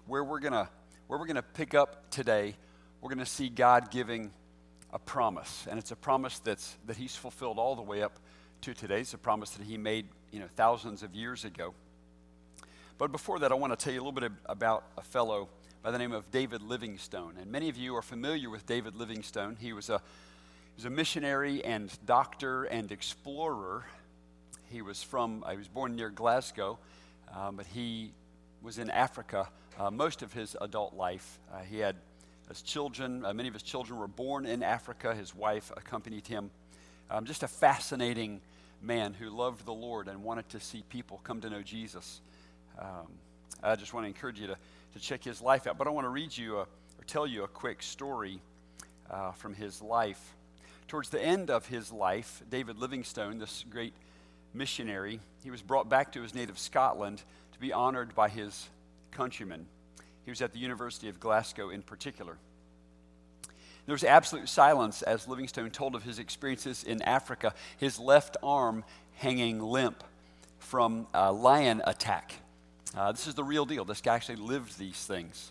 where we're gonna pick up today, we're gonna see God giving a promise, and it's a promise that He's fulfilled all the way up to today. It's a promise that He made, thousands of years ago. But before that, I want to tell you a little bit about a fellow by the name of David Livingstone. And many of you are familiar with David Livingstone. He was a missionary and doctor and explorer. He was born near Glasgow, but he was in Africa most of his adult life. He had his children, many of his children were born in Africa. His wife accompanied him. Just a fascinating man who loved the Lord and wanted to see people come to know Jesus. I just want to encourage you to check his life out. But I want to read you or tell you a quick story from his life. Towards the end of his life, David Livingstone, this great missionary, he was brought back to his native Scotland to be honored by his countrymen. He was at the University of Glasgow in particular. There was absolute silence as Livingstone told of his experiences in Africa, his left arm hanging limp from a lion attack. This is the real deal. This guy actually lived these things.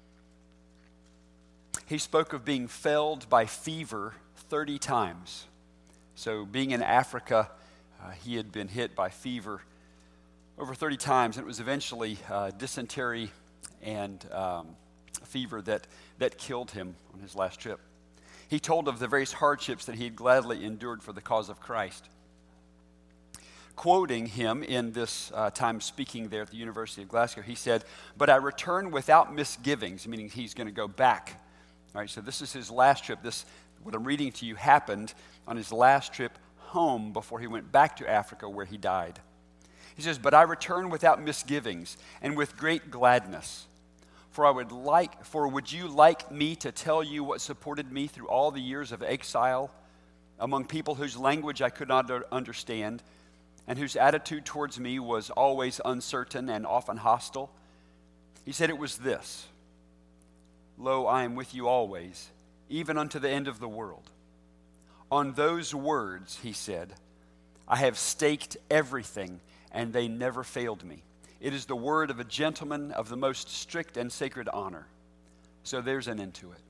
He spoke of being felled by fever 30 times. So being in Africa, he had been hit by fever over 30 times, and it was eventually dysentery and fever that killed him on his last trip. He told of the various hardships that he had gladly endured for the cause of Christ. Quoting him in this time speaking there at the University of Glasgow, he said, "But I return without misgivings," meaning he's going to go back. All right, so this is his last trip. What I'm reading to you happened on his last trip home before he went back to Africa where he died. He says, "But I return without misgivings and with great gladness. For would you like me to tell you what supported me through all the years of exile among people whose language I could not understand, and whose attitude towards me was always uncertain and often hostile?" He said it was this: "Lo, I am with you always, even unto the end of the world." On those words, he said, "I have staked everything, and they never failed me. It is the word of a gentleman of the most strict and sacred honor." So there's an end to it.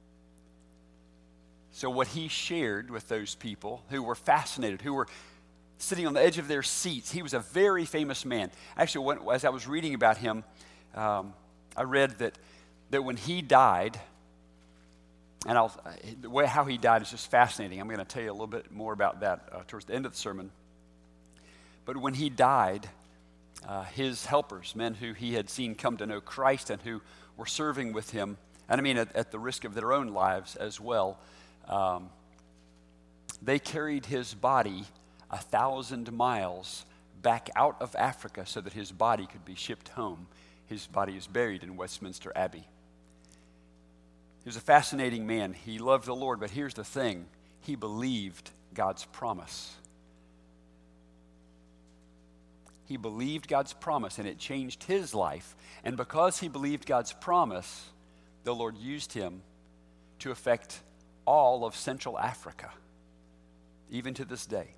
So what he shared with those people who were fascinated, who were sitting on the edge of their seats. He was a very famous man. Actually, as I was reading about him, I read that when he died, and how he died is just fascinating. I'm going to tell you a little bit more about that towards the end of the sermon. But when he died, his helpers, men who he had seen come to know Christ and who were serving with him, and I mean at the risk of their own lives as well, they carried his body 1,000 miles back out of Africa so that his body could be shipped home. His body is buried in Westminster Abbey. He was a fascinating man. He loved the Lord, but here's the thing. He believed God's promise. He believed God's promise, and it changed his life. And because he believed God's promise, the Lord used him to affect all of Central Africa, even to this day.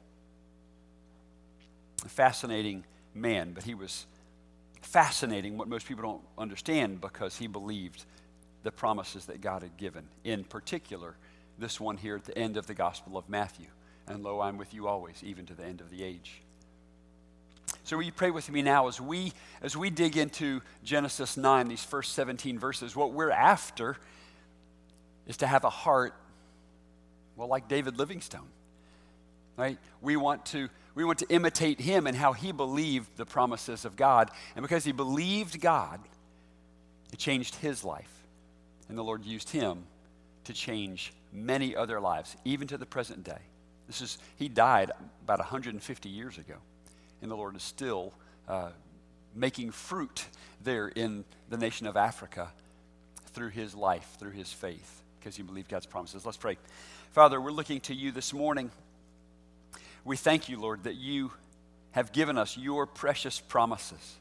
A fascinating man, but he was fascinating, what most people don't understand, because he believed the promises that God had given. In particular, this one here at the end of the Gospel of Matthew. "And lo, I'm with you always, even to the end of the age." So will you pray with me now as we dig into Genesis 9, these first 17 verses. What we're after is to have a heart, well, like David Livingstone, right? We want to imitate him and how he believed the promises of God. And because he believed God, it changed his life. And the Lord used him to change many other lives, even to the present day. He died about 150 years ago. And the Lord is still making fruit there in the nation of Africa through his life, through his faith, because he believed God's promises. Let's pray. Father, we're looking to you this morning. We thank you, Lord, that you have given us your precious promises.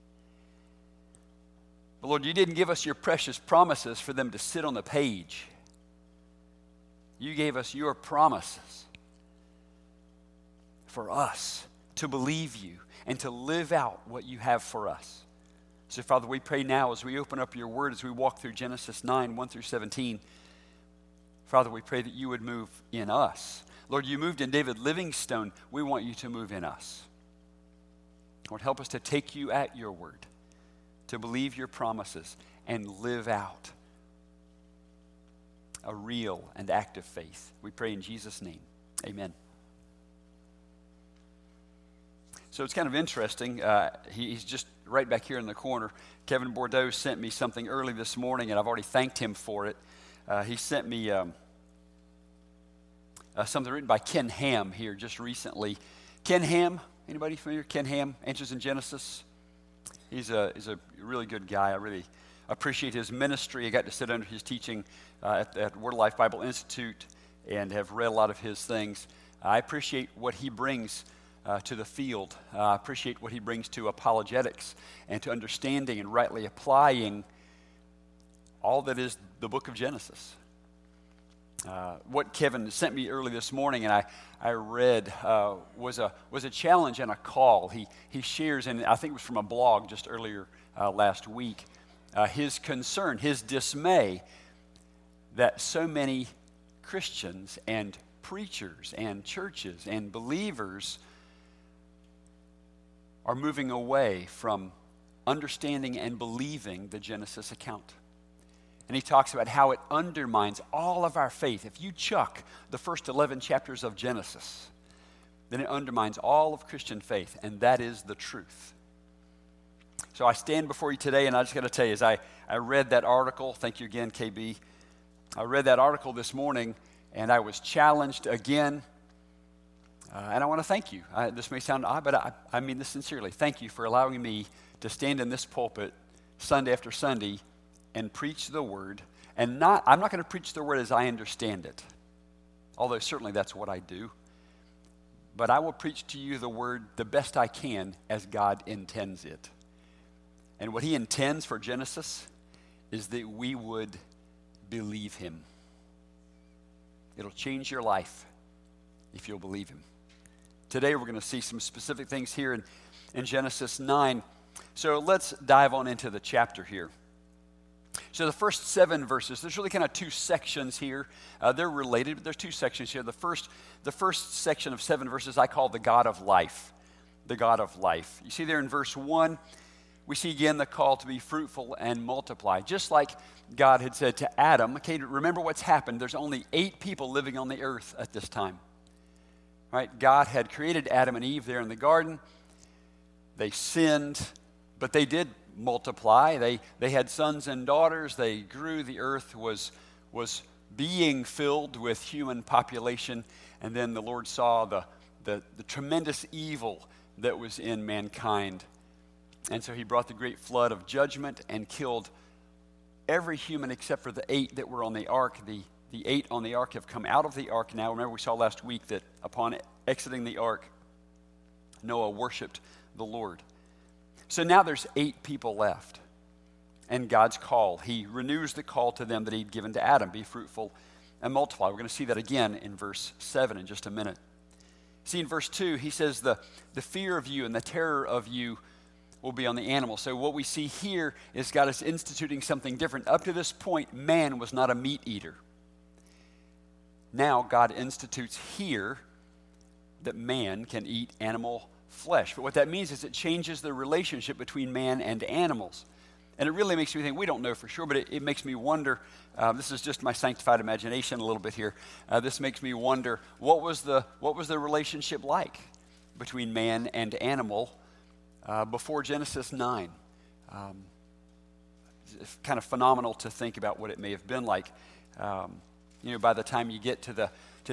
But Lord, you didn't give us your precious promises for them to sit on the page. You gave us your promises for us to believe you and to live out what you have for us. So, Father, we pray now as we open up your word, as we walk through Genesis 9, 1 through 17, Father, we pray that you would move in us. Lord, you moved in David Livingstone. We want you to move in us. Lord, help us to take you at your word, to believe your promises, and live out a real and active faith. We pray in Jesus' name. Amen. So it's kind of interesting. He's just right back here in the corner. Kevin Bordeaux sent me something early this morning, and I've already thanked him for it. He sent me something written by Ken Ham here just recently. Ken Ham, anybody familiar? Ken Ham, Answers in Genesis. He's a really good guy. I really appreciate his ministry. I got to sit under his teaching at Word of Life Bible Institute and have read a lot of his things. I appreciate what he brings to the field. I appreciate what he brings to apologetics and to understanding and rightly applying all that is the book of Genesis. What Kevin sent me early this morning and I read was a challenge and a call. He shares, and I think it was from a blog just earlier last week, his concern, his dismay that so many Christians and preachers and churches and believers are moving away from understanding and believing the Genesis account. And he talks about how it undermines all of our faith. If you chuck the first 11 chapters of Genesis, then it undermines all of Christian faith, and that is the truth. So I stand before you today, and I just got to tell you, as I read that article, thank you again, KB. I read that article this morning, and I was challenged again. And I want to thank you. This may sound odd, but I mean this sincerely. Thank you for allowing me to stand in this pulpit Sunday after Sunday and preach the word. And I'm not going to preach the word as I understand it, although certainly that's what I do. But I will preach to you the word the best I can as God intends it. And what he intends for Genesis is that we would believe him. It'll change your life if you'll believe him. Today we're going to see some specific things here in Genesis 9. So let's dive on into the chapter here. So the first 7 verses, there's really kind of 2 sections here. They're related, but there's 2 sections here. The first section of 7 verses I call the God of life. The God of life. You see there in verse 1, we see again the call to be fruitful and multiply. Just like God had said to Adam, okay, remember what's happened. There's only 8 people living on the earth at this time. Right? God had created Adam and Eve there in the garden. They sinned, but they did multiply. They had sons and daughters. They grew. The earth was being filled with human population. And then the Lord saw the tremendous evil that was in mankind. And so he brought the great flood of judgment and killed every human except for the 8 that were on the ark. The 8 on the ark have come out of the ark now. Remember we saw last week that upon exiting the ark, Noah worshiped the Lord. So now there's 8 people left. And God's call, he renews the call to them that he'd given to Adam, be fruitful and multiply. We're going to see that again in verse 7 in just a minute. See in verse 2, he says the fear of you and the terror of you will be on the animal. So what we see here is God is instituting something different. Up to this point, man was not a meat eater. Now God institutes here that man can eat animal flesh. But what that means is it changes the relationship between man and animals. And it really makes me think, we don't know for sure, but it makes me wonder, this is just my sanctified imagination a little bit here. This makes me wonder, what was the relationship like between man and animal before Genesis 9? It's kind of phenomenal to think about what it may have been like. By the time you get to the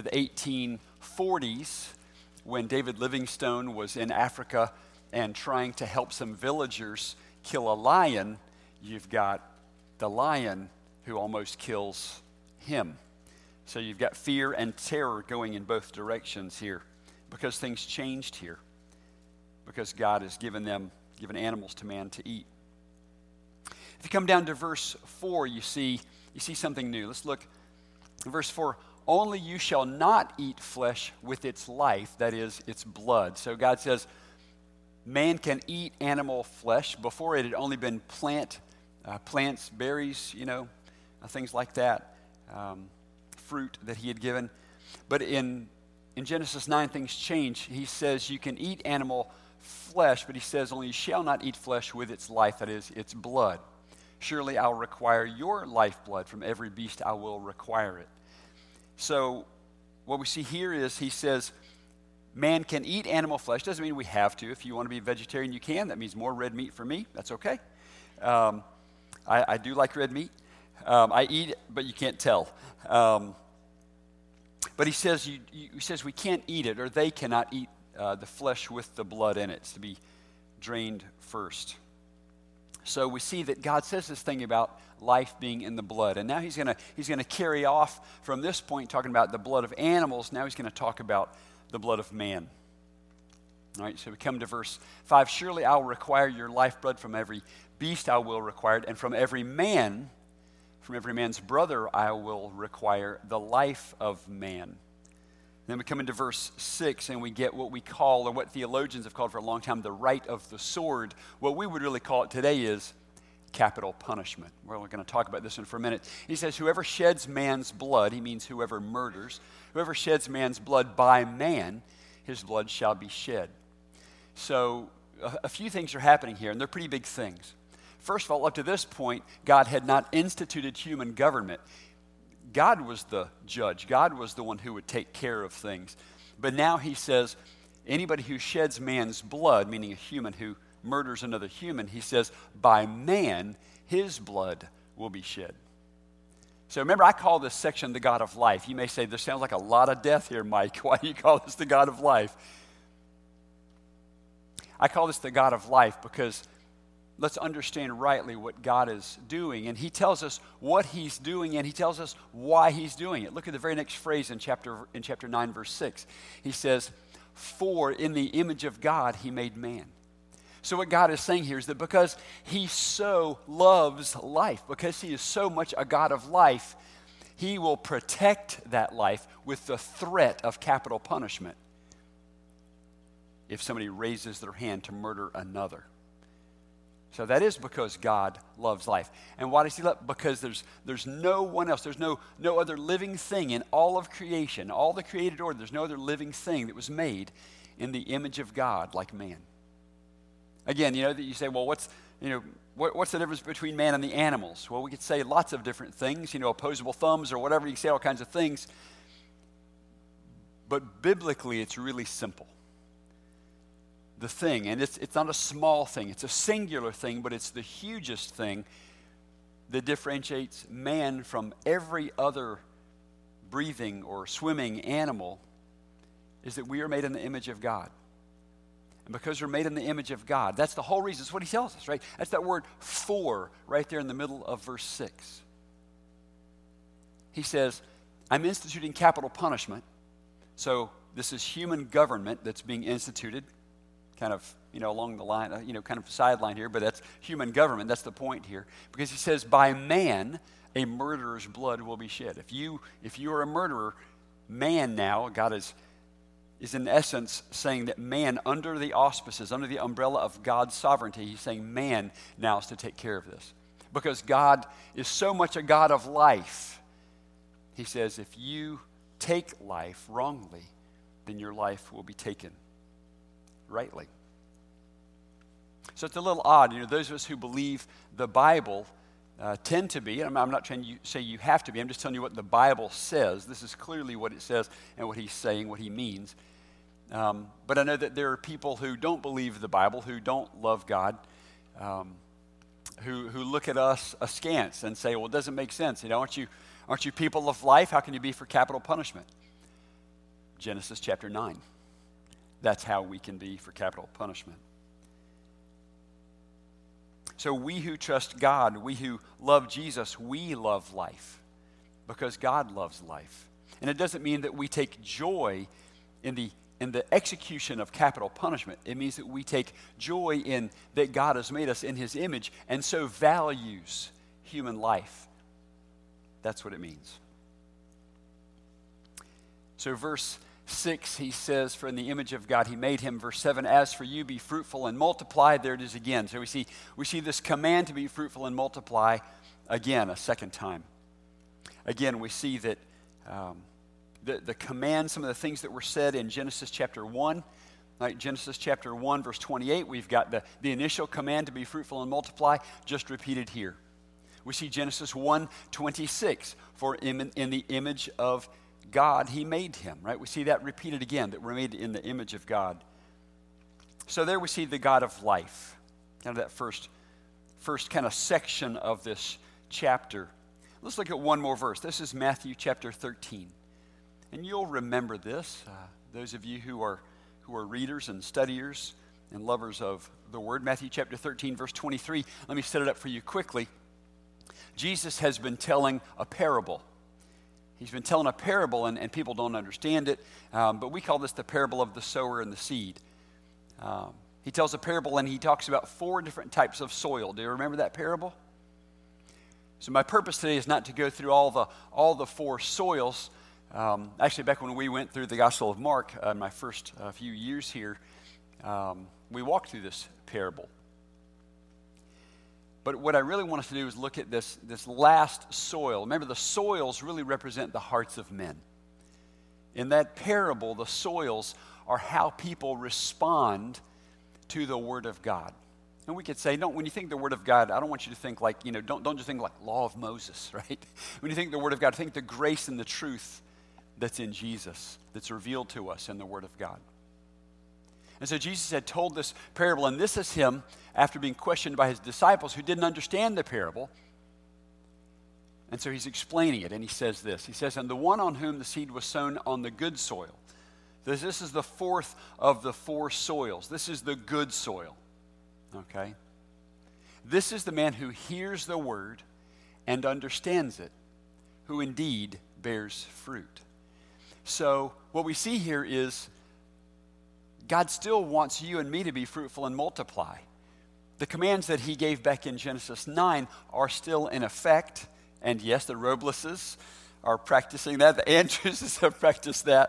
1840s, when David Livingstone was in Africa and trying to help some villagers kill a lion, you've got the lion who almost kills him. So you've got fear and terror going in both directions here because things changed here, because God has given animals to man to eat. If you come down to verse 4, you see something new. Let's look. In verse 4, only you shall not eat flesh with its life, that is, its blood. So God says, man can eat animal flesh. Before it had only been plants, berries, things like that, fruit that he had given. But in Genesis 9, things change. He says you can eat animal flesh, but he says only you shall not eat flesh with its life, that is, its blood. Surely I'll require your lifeblood. From every beast I will require it. So what we see here is he says man can eat animal flesh. Doesn't mean we have to. If you want to be a vegetarian, you can. That means more red meat for me. That's okay. I do like red meat. I eat it, but you can't tell. But he says we can't eat it, or they cannot eat the flesh with the blood in it. It's to be drained first. So we see that God says this thing about life being in the blood. And now he's going to carry off from this point, talking about the blood of animals. Now he's going to talk about the blood of man. All right, so we come to verse 5. Surely I'll require your lifeblood. From every beast I will require it. And from every man's brother I will require the life of man. Then we come into verse 6 and we get what we call, or what theologians have called for a long time, the right of the sword. What we would really call it today is capital punishment. We're going to talk about this one for a minute. He says, whoever sheds man's blood, he means whoever murders, whoever sheds man's blood by man, his blood shall be shed. So a few things are happening here, and they're pretty big things. First of all, up to this point, God had not instituted human government. God was the judge. God was the one who would take care of things. But now he says, anybody who sheds man's blood, meaning a human who murders another human, he says, by man, his blood will be shed. So remember, I call this section the God of life. You may say, this sounds like a lot of death here, Mike. Why do you call this the God of life? I call this the God of life because let's understand rightly what God is doing. And he tells us what he's doing, and he tells us why he's doing it. Look at the very next phrase in chapter 9, verse 6. He says, for in the image of God he made man. So what God is saying here is that because he so loves life, because he is so much a God of life, he will protect that life with the threat of capital punishment if somebody raises their hand to murder another. So that is because God loves life. And why does he love? Because there's no one else. There's no other living thing in all of creation, all the created order. There's no other living thing that was made in the image of God like man. Again, that you say, well, what's the difference between man and the animals? Well, we could say lots of different things, opposable thumbs or whatever. You can say all kinds of things. But biblically, it's really simple. The thing, and it's not a small thing, it's a singular thing, but it's the hugest thing that differentiates man from every other breathing or swimming animal, is that we are made in the image of God. And because we're made in the image of God, that's the whole reason. That's what he tells us, right? That's that word for right there in the middle of verse 6. He says, I'm instituting capital punishment. So this is human government that's being instituted. Kind of, along the line, kind of sideline here, but that's human government. That's the point here. Because he says, by man, a murderer's blood will be shed. If you are a murderer, man now, God is in essence saying that man, under the auspices, under the umbrella of God's sovereignty, he's saying man now is to take care of this. Because God is so much a God of life, he says, if you take life wrongly, then your life will be taken rightly. So it's a little odd. Those of us who believe the Bible tend to be, and I'm not trying to say you have to be, I'm just telling you what the Bible says. This is clearly what it says and what he's saying, what he means. But I know that there are people who don't believe the Bible, who don't love God, who look at us askance and say, well, it doesn't make sense. Aren't you people of life? How can you be for capital punishment? Genesis chapter 9. That's how we can be for capital punishment. So we who trust God, we who love Jesus, we love life because God loves life. And it doesn't mean that we take joy in the execution of capital punishment. It means that we take joy in that God has made us in his image and so values human life. That's what it means. So verse 6, he says, for in the image of God he made him. Verse 7, as for you, be fruitful and multiply. There it is again. So we see this command to be fruitful and multiply again, a second time. Again, we see that the command, some of the things that were said in Genesis chapter 1, like Genesis chapter 1, verse 28, we've got the initial command to be fruitful and multiply, just repeated here. We see Genesis 1:26, for in the image of God he made him, right? We see that repeated again, that we're made in the image of God. So there we see the God of life, kind of that first kind of section of this chapter. Let's look at one more verse. This is Matthew chapter 13. And you'll remember this, those of you who are readers and studiers and lovers of the Word. Matthew chapter 13, verse 23. Let me set it up for you quickly. Jesus has been telling a parable. He's been telling a parable, and people don't understand it, but we call this the parable of the sower and the seed. He tells a parable, and he talks about 4 different types of soil. Do you remember that parable? So my purpose today is not to go through all the 4 soils. Actually, back when we went through the Gospel of Mark, my first few years here, we walked through this parable. But what I really want us to do is look at this last soil. Remember, the soils really represent the hearts of men. In that parable, the soils are how people respond to the Word of God. And we could say, when you think the Word of God, I don't want you to think like, don't just think like law of Moses, right? When you think the Word of God, think the grace and the truth that's in Jesus, that's revealed to us in the Word of God. And so Jesus had told this parable, and this is him after being questioned by his disciples who didn't understand the parable. And so he's explaining it, and he says this. He says, and the one on whom the seed was sown on the good soil. This is the 4th of the 4 soils. This is the good soil, okay? This is the man who hears the word and understands it, who indeed bears fruit. So what we see here is God still wants you and me to be fruitful and multiply. The commands that he gave back in Genesis 9 are still in effect. And yes, the Robleses are practicing that. The Andrewses have practiced that,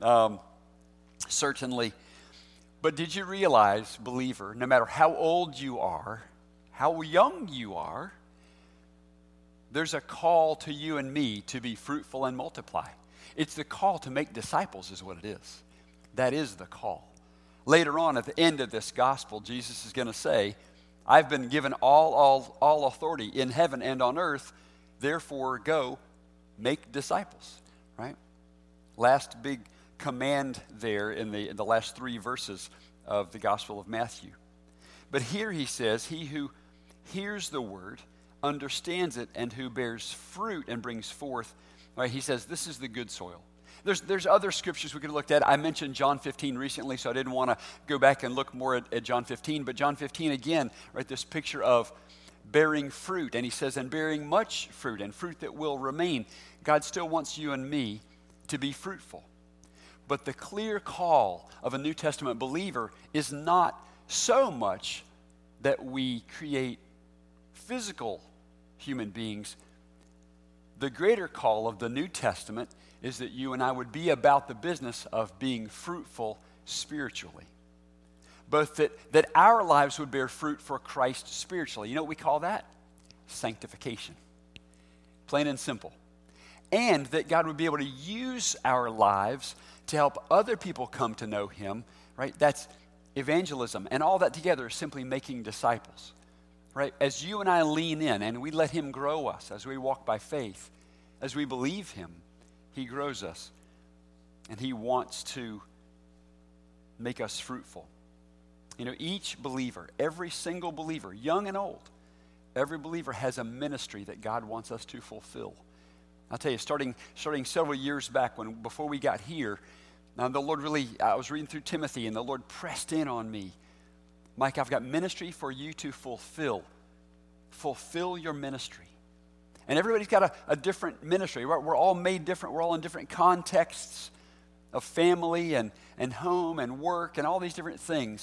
certainly. But did you realize, believer, no matter how old you are, how young you are, there's a call to you and me to be fruitful and multiply. It's the call to make disciples is what it is. That is the call. Later on, at the end of this gospel, Jesus is going to say, I've been given all authority in heaven and on earth, therefore go make disciples, right? Last big command there in the last 3 verses of the Gospel of Matthew. But here he says, he who hears the word, understands it, and who bears fruit and brings forth, right? He says this is the good soil. There's other scriptures we could have looked at. I mentioned John 15 recently, so I didn't want to go back and look more at John 15. But John 15 again, right, this picture of bearing fruit. And he says, and bearing much fruit, and fruit that will remain. God still wants you and me to be fruitful. But the clear call of a New Testament believer is not so much that we create physical human beings. The greater call of the New Testament is that you and I would be about the business of being fruitful spiritually. Both that our lives would bear fruit for Christ spiritually. You know what we call that? Sanctification. Plain and simple. And that God would be able to use our lives to help other people come to know him, right? That's evangelism. And all that together is simply making disciples, right? As you and I lean in and we let him grow us, as we walk by faith, as we believe him, he grows us. And he wants to make us fruitful. You know, each believer, every single believer, young and old, every believer has a ministry that God wants us to fulfill. I'll tell you, starting several years back, before we got here, the Lord I was reading through Timothy, and the Lord pressed in on me. Mike, I've got ministry for you to fulfill. Fulfill your ministry. And everybody's got a different ministry. We're all made different. We're all in different contexts of family and home and work and all these different things.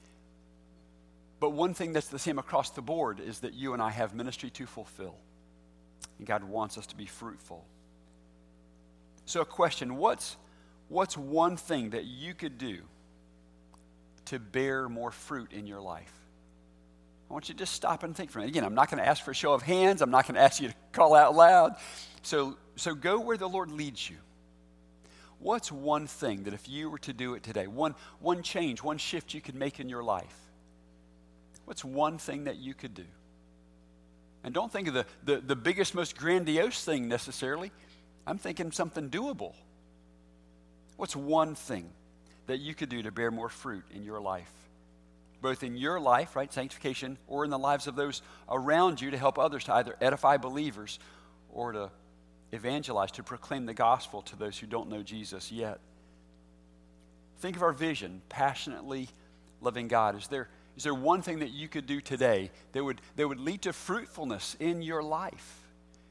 But one thing that's the same across the board is that you and I have ministry to fulfill. And God wants us to be fruitful. So a question, what's What's one thing that you could do to bear more fruit in your life? I want you to just stop and think for a minute. Again, I'm not going to ask for a show of hands. I'm not going to ask you to call out loud. So go where the Lord leads you. What's one thing that if you were to do it today, one change, one shift you could make in your life? What's one thing that you could do? And don't think of the biggest, most grandiose thing necessarily. I'm thinking something doable. What's one thing that you could do to bear more fruit in your life? Both in your life, right, sanctification, or in the lives of those around you to help others to either edify believers or to evangelize, to proclaim the gospel to those who don't know Jesus yet. Think of our vision, passionately loving God. Is there one thing that you could do today that would lead to fruitfulness in your life?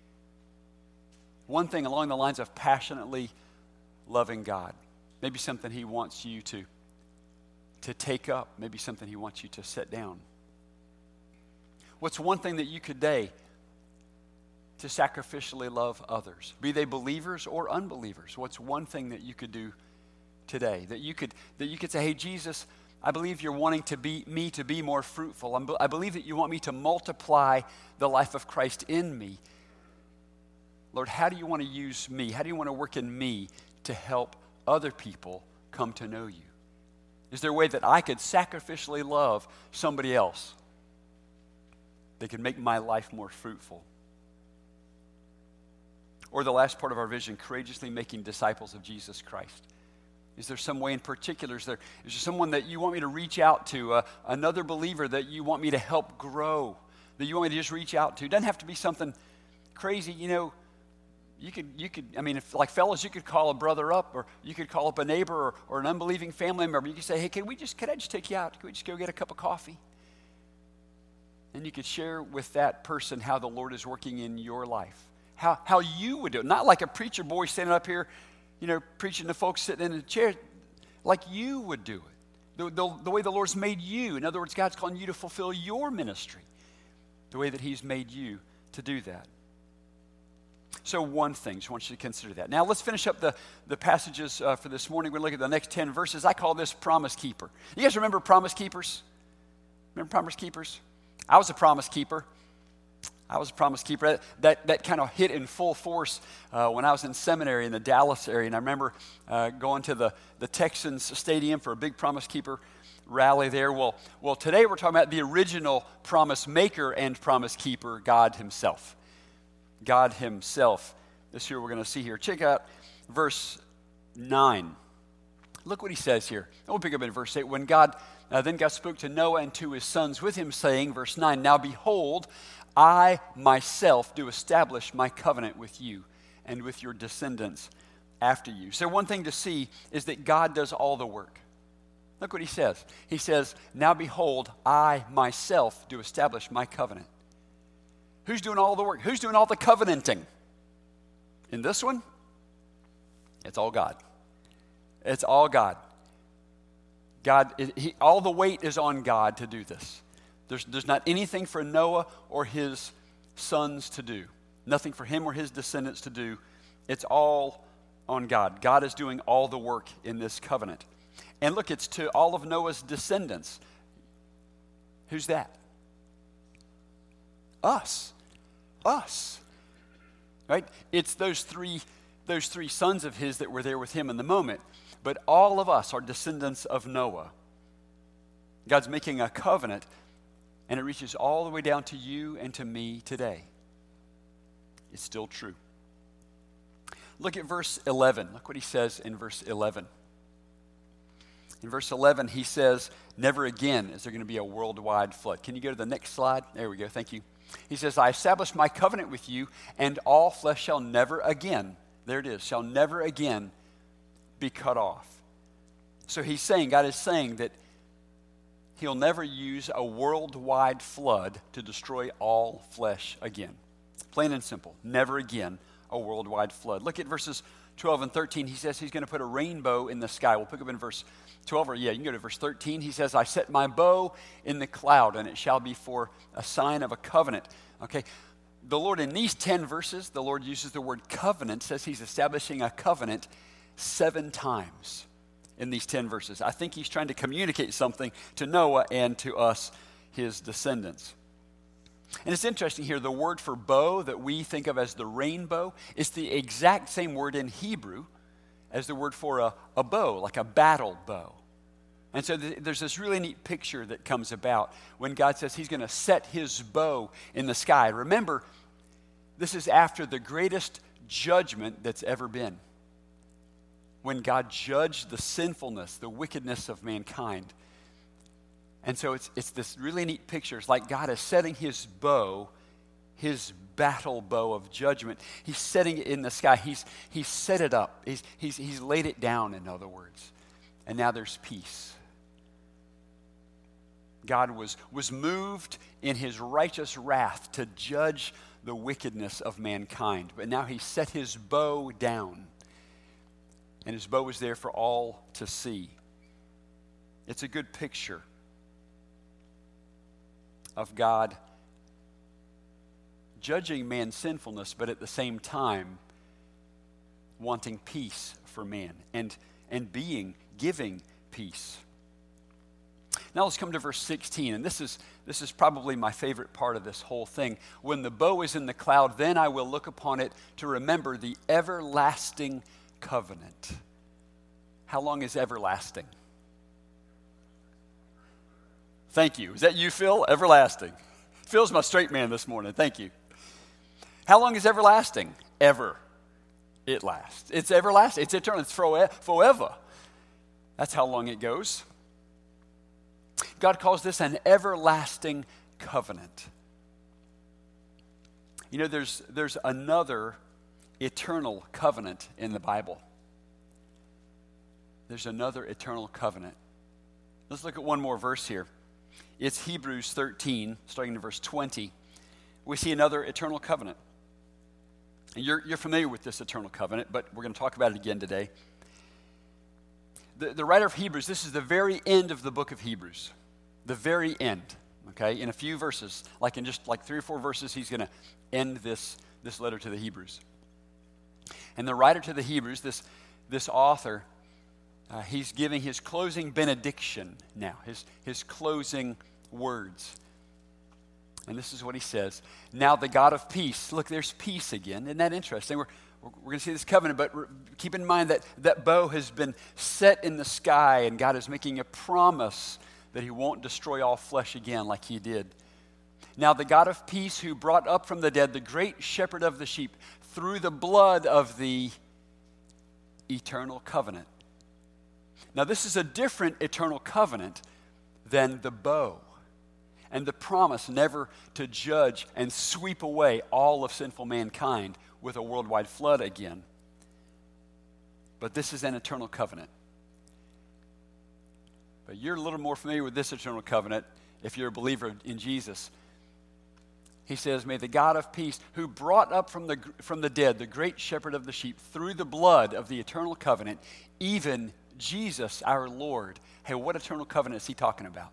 One thing along the lines of passionately loving God. Maybe something he wants you to take up. Maybe something he wants you to set down. What's one thing that you could do to sacrificially love others? Be they believers or unbelievers. What's one thing that you could do today? That you could say, hey, Jesus, I believe you're wanting me to be more fruitful. I believe that you want me to multiply the life of Christ in me. Lord, how do you want to use me? How do you want to work in me to help other people come to know you? Is there a way that I could sacrificially love somebody else that could make my life more fruitful? Or the last part of our vision, courageously making disciples of Jesus Christ. Is there some way in particular? Is there someone that you want me to reach out to, another believer that you want me to help grow, that you want me to just reach out to? It doesn't have to be something crazy, You could. I mean, if like fellas, you could call a brother up, or you could call up a neighbor or an unbelieving family member. You could say, hey, could I just take you out? Could we just go get a cup of coffee? And you could share with that person how the Lord is working in your life. How you would do it. Not like a preacher boy standing up here, preaching to folks sitting in a chair. Like you would do it. The way the Lord's made you. In other words, God's calling you to fulfill your ministry. The way that he's made you to do that. So one thing, just want you to consider that. Now let's finish up the passages for this morning. We're going to look at the next 10 verses. I call this Promise Keeper. You guys remember Promise Keepers? Remember Promise Keepers? I was a Promise Keeper. That kind of hit in full force when I was in seminary in the Dallas area. And I remember going to the Texans stadium for a big Promise Keeper rally there. Well, today we're talking about the original Promise Maker and Promise Keeper, God himself. God himself. This year we're going to see here. Check out verse 9. Look what he says here. And we'll pick up in verse 8. When then God spoke to Noah and to his sons with him, saying, verse 9, now behold, I myself do establish my covenant with you and with your descendants after you. So one thing to see is that God does all the work. Look what he says. He says, now behold, I myself do establish my covenant. Who's doing all the work? Who's doing all the covenanting? In this one, it's all God. It's all God. All the weight is on God to do this. There's not anything for Noah or his sons to do. Nothing for him or his descendants to do. It's all on God. God is doing all the work in this covenant. And look, it's to all of Noah's descendants. Who's that? Us. Right? It's those three sons of his that were there with him in the moment. But all of us are descendants of Noah. God's making a covenant, and it reaches all the way down to you and to me today. It's still true. Look at verse 11. Look what he says in verse 11. In verse 11, he says, never again is there going to be a worldwide flood. Can you go to the next slide? There we go. Thank you. He says, I establish my covenant with you, and all flesh shall never again, there it is, shall never again be cut off. So he's saying, God is saying that he'll never use a worldwide flood to destroy all flesh again. Plain and simple. Never again a worldwide flood. Look at verses 12 and 13. He says he's going to put a rainbow in the sky. We'll pick up in verse 12, or you can go to verse 13. He says, I set my bow in the cloud, and it shall be for a sign of a covenant. Okay, the Lord, in these 10 verses, the Lord uses the word covenant, says he's establishing a covenant 7 times in these 10 verses. I think he's trying to communicate something to Noah and to us, his descendants. And it's interesting here, the word for bow that we think of as the rainbow is the exact same word in Hebrew as the word for a bow, like a battle bow. And so there's this really neat picture that comes about when God says he's going to set his bow in the sky. Remember, this is after the greatest judgment that's ever been. When God judged the sinfulness, the wickedness of mankind. And so it's this really neat picture. It's like God is setting his bow, his battle bow of judgment. He's setting it in the sky. He's set it up. He's laid it down, in other words. And now there's peace. God was moved in his righteous wrath to judge the wickedness of mankind. But now he set his bow down. And his bow was there for all to see. It's a good picture of God judging man's sinfulness, but at the same time wanting peace for man and giving peace. Now let's come to verse 16, and this is probably my favorite part of this whole thing. When the bow is in the cloud, then I will look upon it to remember the everlasting covenant. How long is everlasting? Thank you. Is that you, Phil? Everlasting. Phil's my straight man this morning. Thank you. How long is everlasting? Ever. It lasts. It's everlasting. It's eternal. It's forever. That's how long it goes. God calls this an everlasting covenant. You know, there's another eternal covenant in the Bible. There's another eternal covenant. Let's look at one more verse here. It's Hebrews 13, starting in verse 20. We see another eternal covenant. And you're familiar with this eternal covenant, but we're going to talk about it again today. The writer of Hebrews, this is the very end of the book of Hebrews. The very end, okay? In a few verses, like in just like 3 or 4 verses, he's going to end this letter to the Hebrews. And the writer to the Hebrews, this author, he's giving his closing benediction now, his closing words. And this is what he says. Now the God of peace, look, there's peace again. Isn't that interesting? We're going to see this covenant, but keep in mind that bow has been set in the sky, and God is making a promise that he won't destroy all flesh again like he did. Now the God of peace, who brought up from the dead the great shepherd of the sheep through the blood of the eternal covenant. Now this is a different eternal covenant than the bow and the promise never to judge and sweep away all of sinful mankind with a worldwide flood again. But this is an eternal covenant. But you're a little more familiar with this eternal covenant if you're a believer in Jesus. He says, may the God of peace, who brought up from the dead the great shepherd of the sheep through the blood of the eternal covenant, even Jesus our Lord. Hey, what eternal covenant is he talking about?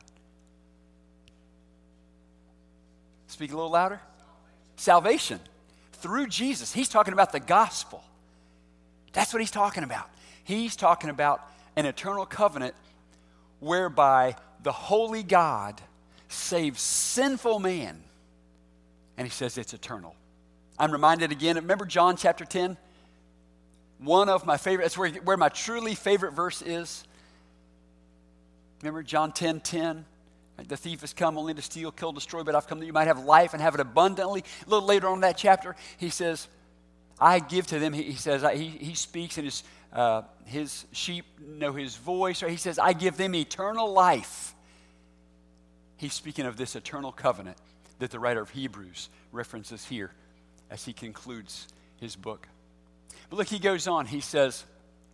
Speak a little louder. Salvation. Through Jesus. He's talking about the gospel. That's what he's talking about. He's talking about an eternal covenant whereby the holy God saves sinful man. And he says it's eternal. I'm reminded again, remember John chapter 10? One of my favorite, that's where my truly favorite verse is. Remember John 10:10? The thief has come only to steal, kill, destroy, but I've come that you might have life and have it abundantly. A little later on in that chapter, he says, I give to them, he says, he speaks and his sheep know his voice. Or he says, I give them eternal life. He's speaking of this eternal covenant that the writer of Hebrews references here as he concludes his book. But look, he goes on, he says,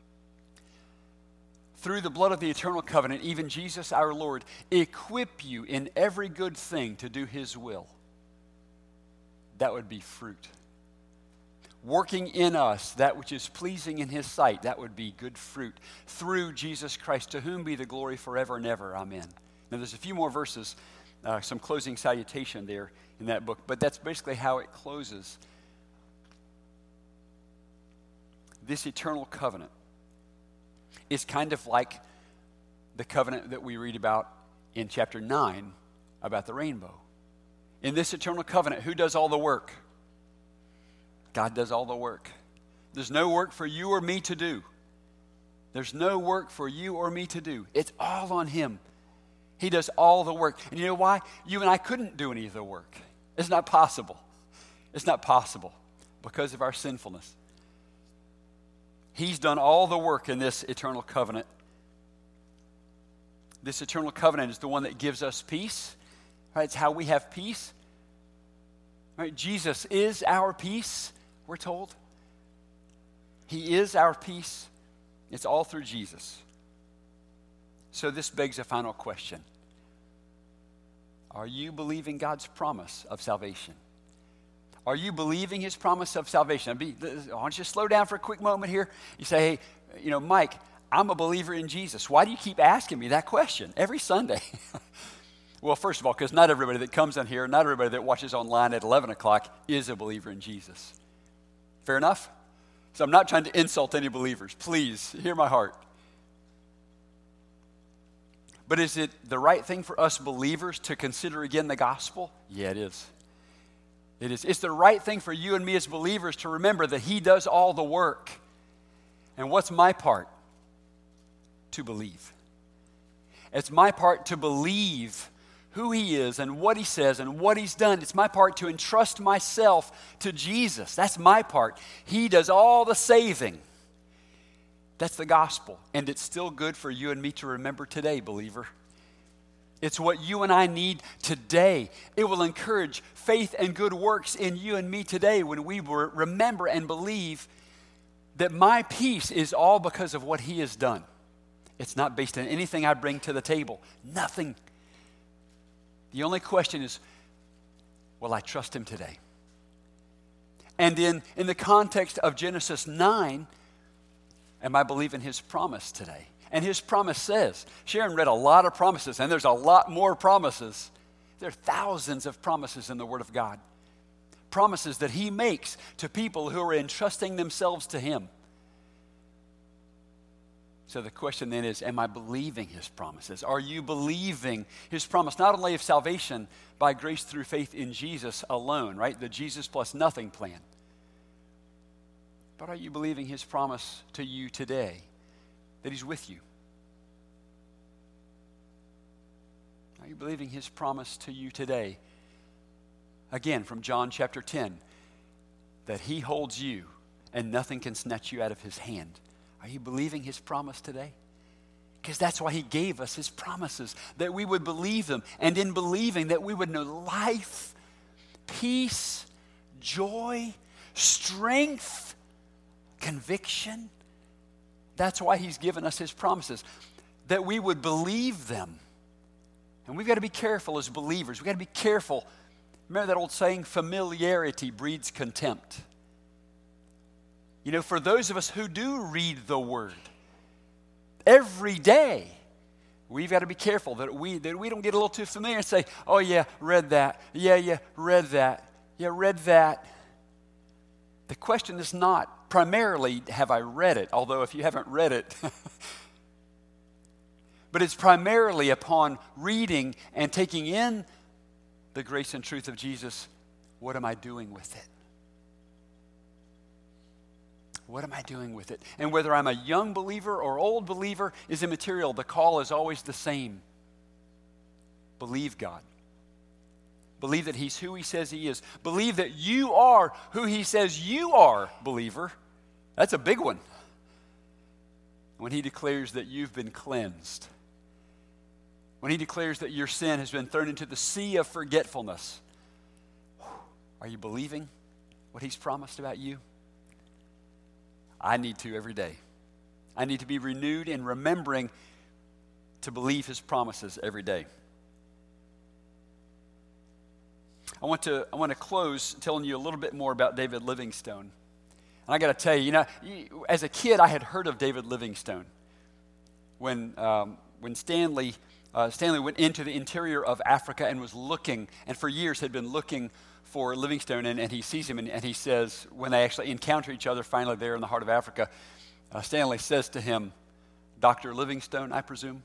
through the blood of the eternal covenant, even Jesus our Lord, equip you in every good thing to do his will. That would be fruit. Working in us that which is pleasing in his sight, that would be good fruit. Through Jesus Christ, to whom be the glory forever and ever. Amen. Now there's a few more verses, some closing salutation there in that book, but that's basically how it closes. This eternal covenant. is kind of like the covenant that we read about in chapter 9 about the rainbow. In this eternal covenant, who does all the work? God does all the work. There's no work for you or me to do. There's no work for you or me to do. It's all on him. He does all the work. And you know why? You and I couldn't do any of the work. It's not possible. It's not possible because of our sinfulness. He's done all the work in this eternal covenant. This eternal covenant is the one that gives us peace. Right? It's how we have peace. Right? Jesus is our peace, we're told. He is our peace. It's all through Jesus. So this begs a final question. Are you believing God's promise of salvation? Are you believing his promise of salvation? I want you to slow down for a quick moment here. You say, hey, Mike, I'm a believer in Jesus. Why do you keep asking me that question every Sunday? Well, first of all, because not everybody that comes in here, not everybody that watches online at 11 o'clock is a believer in Jesus. Fair enough? So I'm not trying to insult any believers. Please, hear my heart. But is it the right thing for us believers to consider again the gospel? Yeah, it is. It is. It's the right thing for you and me as believers to remember that he does all the work. And what's my part? To believe. It's my part to believe who he is and what he says and what he's done. It's my part to entrust myself to Jesus. That's my part. He does all the saving. That's the gospel. And it's still good for you and me to remember today, believer. It's what you and I need today. It will encourage faith and good works in you and me today when we remember and believe that my peace is all because of what he has done. It's not based on anything I bring to the table. Nothing. The only question is, will I trust him today? And in the context of Genesis 9, am I believing his promise today? And his promise says, Sharon read a lot of promises, and there's a lot more promises. There are thousands of promises in the Word of God. Promises that he makes to people who are entrusting themselves to him. So the question then is, am I believing his promises? Are you believing his promise, not only of salvation by grace through faith in Jesus alone, right? The Jesus plus nothing plan. But are you believing his promise to you today, that he's with you? Are you believing his promise to you today? Again, from John chapter 10, that he holds you and nothing can snatch you out of his hand. Are you believing his promise today? Because that's why he gave us his promises, that we would believe them, and in believing that we would know life, peace, joy, strength, conviction. That's why he's given us his promises, that we would believe them. And we've got to be careful as believers. We've got to be careful. Remember that old saying, familiarity breeds contempt. For those of us who do read the Word every day, we've got to be careful that we don't get a little too familiar and say, oh yeah, read that. Yeah, read that. Yeah, read that. The question is not primarily, have I read it? Although if you haven't read it, but it's primarily upon reading and taking in the grace and truth of Jesus, what am I doing with it? What am I doing with it? And whether I'm a young believer or old believer is immaterial. The call is always the same. Believe God. Believe that he's who he says he is. Believe that you are who he says you are, believer. That's a big one. When he declares that you've been cleansed. When he declares that your sin has been thrown into the sea of forgetfulness. Are you believing what he's promised about you? I need to every day. I need to be renewed in remembering to believe his promises every day. I want to close telling you a little bit more about David Livingstone. And I got to tell you, as a kid, I had heard of David Livingstone. When Stanley went into the interior of Africa and was looking, and for years had been looking for Livingstone, and he sees him, and he says, when they actually encounter each other finally there in the heart of Africa, Stanley says to him, Dr. Livingstone, I presume.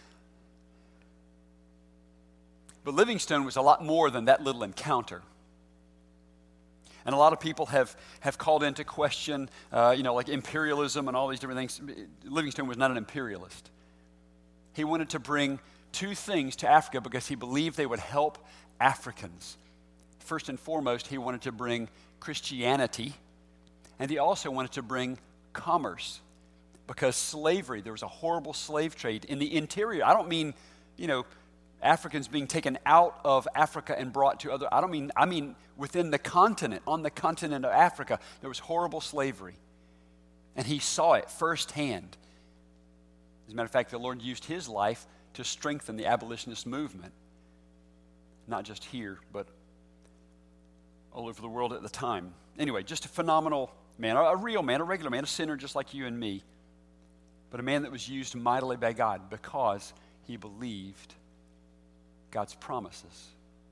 But Livingstone was a lot more than that little encounter. And a lot of people have called into question, like imperialism and all these different things. Livingstone was not an imperialist. He wanted to bring two things to Africa because he believed they would help Africans. First and foremost, he wanted to bring Christianity, and he also wanted to bring commerce, because slavery, there was a horrible slave trade in the interior. I don't mean, Africans being taken out of Africa and brought to other, I mean within the continent, on the continent of Africa, there was horrible slavery. And he saw it firsthand. As a matter of fact, the Lord used his life to strengthen the abolitionist movement. Not just here, but all over the world at the time. Anyway, just a phenomenal man, a real man, a regular man, a sinner just like you and me, but a man that was used mightily by God because he believed God's promises.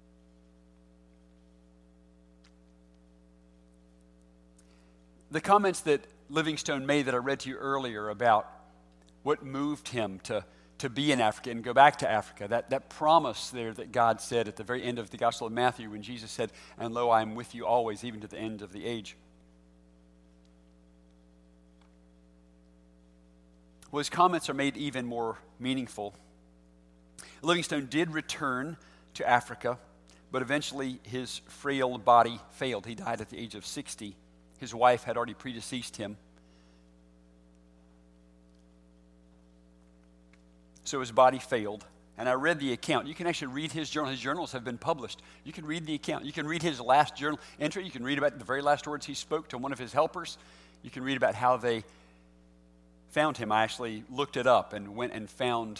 The comments that Livingstone made that I read to you earlier about what moved him to be in Africa and go back to Africa, that promise there that God said at the very end of the Gospel of Matthew when Jesus said, "And lo, I am with you always, even to the end of the age." Well, his comments are made even more meaningful. Livingstone did return to Africa, but eventually his frail body failed. He died at the age of 60. His wife had already predeceased him. So his body failed. And I read the account. You can actually read his journal. His journals have been published. You can read the account. You can read his last journal entry. You can read about the very last words he spoke to one of his helpers. You can read about how they found him. I actually looked it up and went and found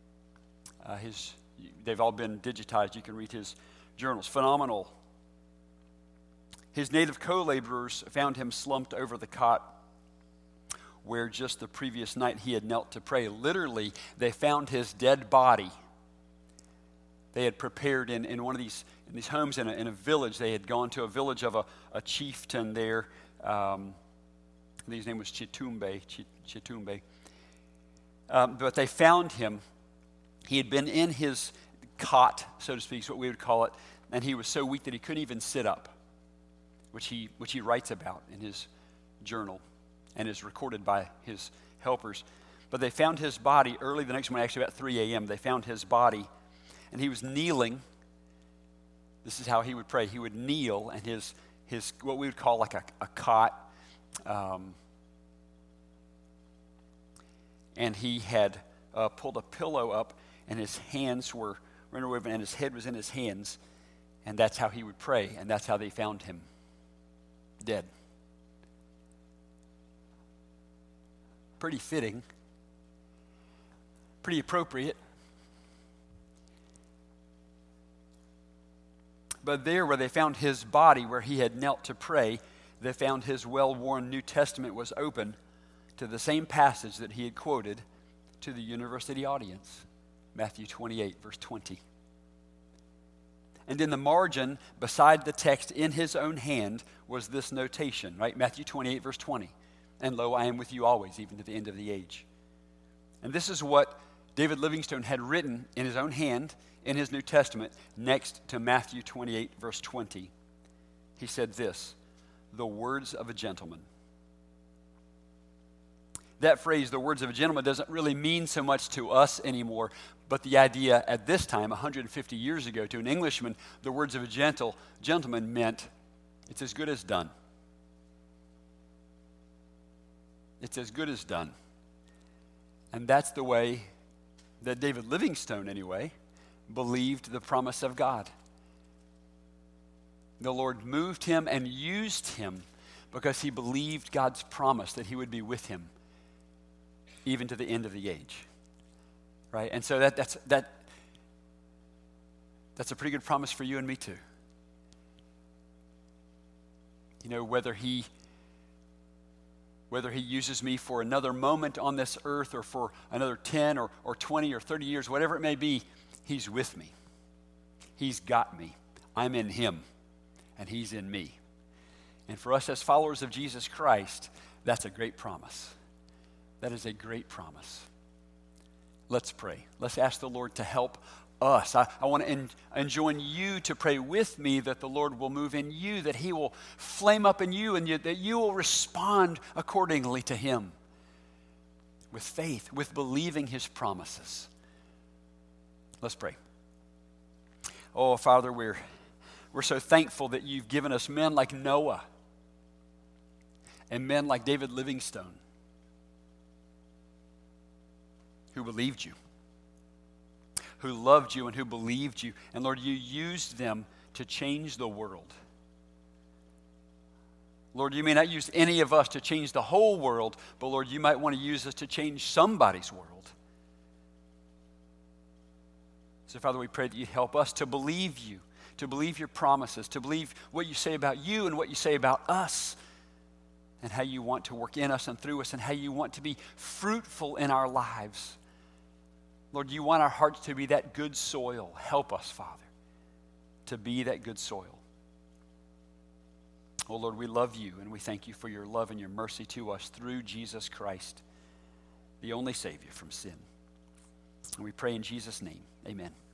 they've all been digitized. You can read his journals. Phenomenal. His native co-laborers found him slumped over the cot where just the previous night he had knelt to pray. Literally, they found his dead body. They had prepared in one of these homes in a village. They had gone to a village of a chieftain there. His name was Chitumbe. But they found him. He had been in his cot, so to speak, is what we would call it, and he was so weak that he couldn't even sit up, which he writes about in his journal and is recorded by his helpers. But they found his body early the next morning, actually about 3 a.m. They found his body, and he was kneeling. This is how he would pray. He would kneel, and his what we would call like a cot, and he had pulled a pillow up, and his hands were interwoven, and his head was in his hands, and that's how he would pray, and that's how they found him, dead. Pretty fitting, pretty appropriate. But there where they found his body, where he had knelt to pray, they found his well-worn New Testament was open to the same passage that he had quoted to the university audience, Matthew 28, verse 20. And in the margin, beside the text in his own hand, was this notation, right? Matthew 28, verse 20. "And lo, I am with you always, even to the end of the age." And this is what David Livingstone had written in his own hand in his New Testament next to Matthew 28, verse 20. He said this, "The words of a gentleman." That phrase, "the words of a gentleman," doesn't really mean so much to us anymore, but the idea at this time, 150 years ago, to an Englishman, the words of a gentleman meant, it's as good as done. It's as good as done. And that's the way that David Livingstone, anyway, believed the promise of God. The Lord moved him and used him because he believed God's promise that he would be with him even to the end of the age. Right? And so that's a pretty good promise for you and me too. You know, whether he uses me for another moment on this earth or for another 10 or 20 or 30 years, whatever it may be, he's with me. He's got me. I'm in him, and he's in me. And for us as followers of Jesus Christ, that's a great promise. That is a great promise. Let's pray. Let's ask the Lord to help us. I want to enjoin you to pray with me that the Lord will move in you, that he will flame up in you, and that you will respond accordingly to him with faith, with believing his promises. Let's pray. Oh, Father, we're so thankful that you've given us men like Noah and men like David Livingstone who believed you, who loved you and who believed you. And Lord, you used them to change the world. Lord, you may not use any of us to change the whole world, but Lord, you might want to use us to change somebody's world. So Father, we pray that you'd help us to believe you, to believe your promises, to believe what you say about you and what you say about us, and how you want to work in us and through us, and how you want to be fruitful in our lives. Lord, you want our hearts to be that good soil. Help us, Father, to be that good soil. Oh, Lord, we love you, and we thank you for your love and your mercy to us through Jesus Christ, the only Savior from sin. And we pray in Jesus' name, amen.